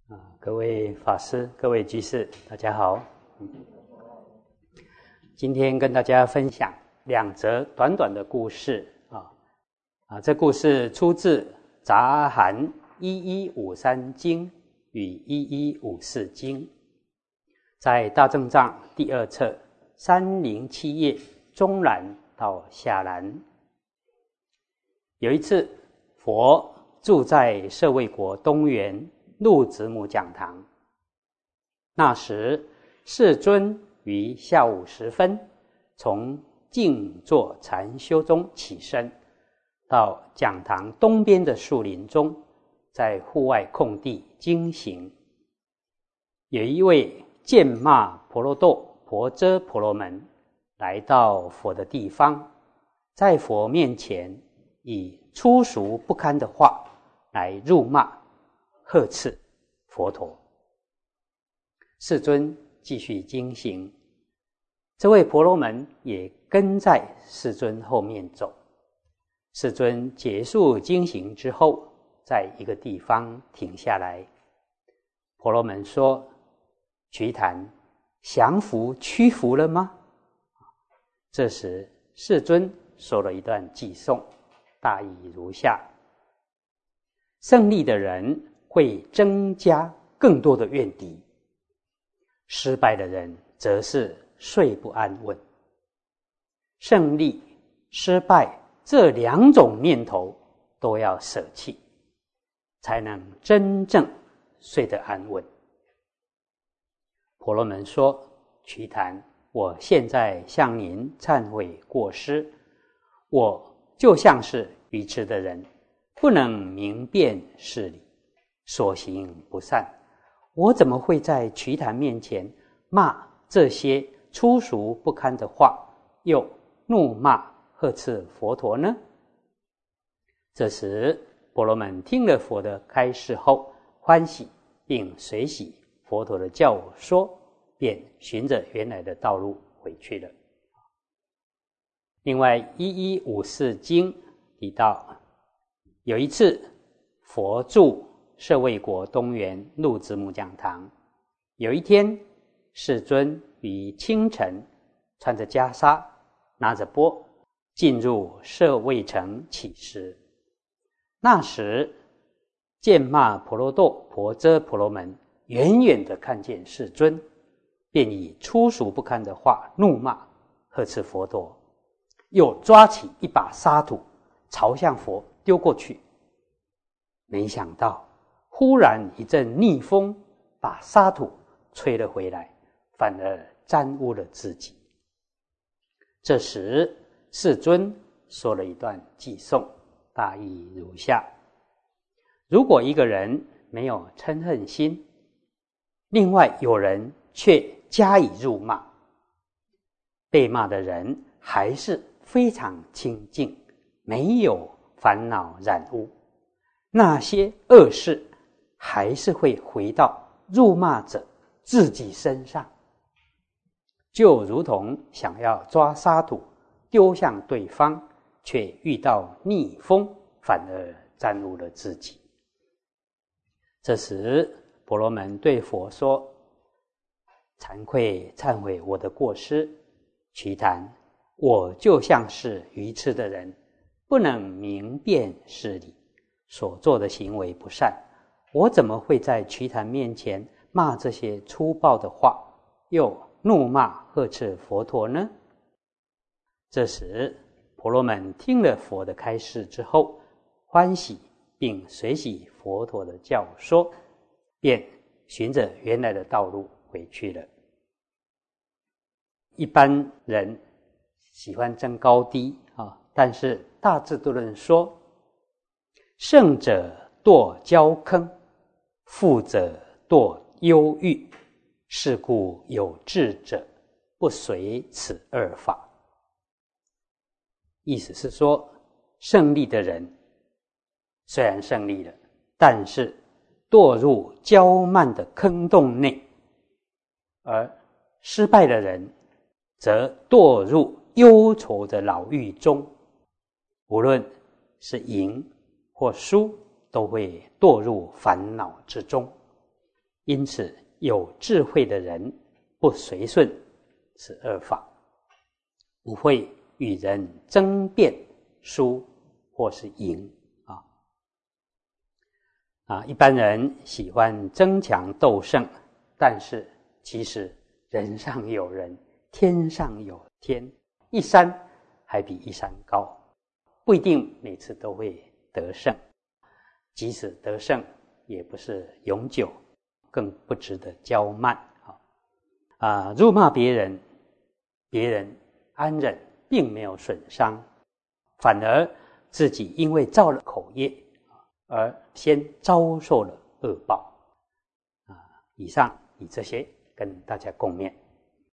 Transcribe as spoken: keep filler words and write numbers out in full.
啊，各位法师、各位居士，大家好。今天跟大家分享两则短短的故事啊啊，这故事出自《杂含一一五三经》与一一五四经，在大正藏第二册三零七页中栏到下栏。有一次，佛住在舍卫国东园鹿子母讲堂，那时世尊于下午时分从静坐禅修中起身，到讲堂东边的树林中，在户外空地经行。有一位见骂婆罗多婆遮婆罗门来到佛的地方，在佛面前以粗俗不堪的话来辱骂呵斥佛陀。世尊继续经行，这位婆罗门也跟在世尊后面走。世尊结束经行之后，在一个地方停下来。婆罗门说：“瞿昙，降伏屈服了吗？”这时世尊说了一段偈颂，大意如下：胜利的人会增加更多的怨敌，失败的人则是睡不安稳。胜利、失败这两种念头都要舍弃，才能真正睡得安稳。婆罗门说：“瞿昙，我现在向您忏悔过失，我就像是愚痴的人，不能明辨事理，所行不善，我怎么会在瞿昙面前骂这些粗俗不堪的话，又怒骂呵斥佛陀呢？”这时婆罗门听了佛的开示后，欢喜并随喜佛陀的教说，便循着原来的道路回去了。另外一一五四经提到，有一次佛住舍卫国东园鹿子母讲堂，有一天世尊于清晨穿着袈裟，拿着钵进入舍卫城乞食。那时见骂婆罗多婆遮婆罗门远远地看见世尊，便以粗俗不堪的话怒骂呵斥佛陀，又抓起一把沙土朝向佛丢过去。没想到忽然一阵逆风把沙土吹了回来，反而沾污了自己。这时世尊说了一段偈颂，大意如下：如果一个人没有嗔恨心，另外有人却加以辱骂，被骂的人还是非常清净，没有烦恼染污，那些恶事还是会回到辱骂者自己身上，就如同想要抓沙土丢向对方，却遇到逆风，反而沾污了自己。这时婆罗门对佛说：“惭愧忏悔我的过失，瞿昙，我就像是愚痴的人，不能明辨事理，所做的行为不善，我怎么会在瞿昙面前骂这些粗暴的话，又怒骂呵斥佛陀呢？”这时婆罗门听了佛的开示之后，欢喜并随喜佛陀的教说，便循着原来的道路回去了。一般人喜欢争高低啊，但是大智度论说：胜者堕骄坑，负者堕忧郁，是故有智者不随此二法。意思是说，胜利的人虽然胜利了，但是堕入骄慢的坑洞内，而失败的人则堕入忧愁的牢狱中，无论是赢或输，都会堕入烦恼之中。 因此有智慧的人不随顺此恶法，不会与人争辩输或是赢啊。啊，一般人喜欢争强斗胜，但是其实人上有人，天上有天，一山还比一山高，不一定每次都会得胜，即使得胜也不是永久，更不值得骄慢啊！啊，辱骂别人，别人安忍，并没有损伤，反而自己因为造了口业而先遭受了恶报啊！以上以这些跟大家共勉。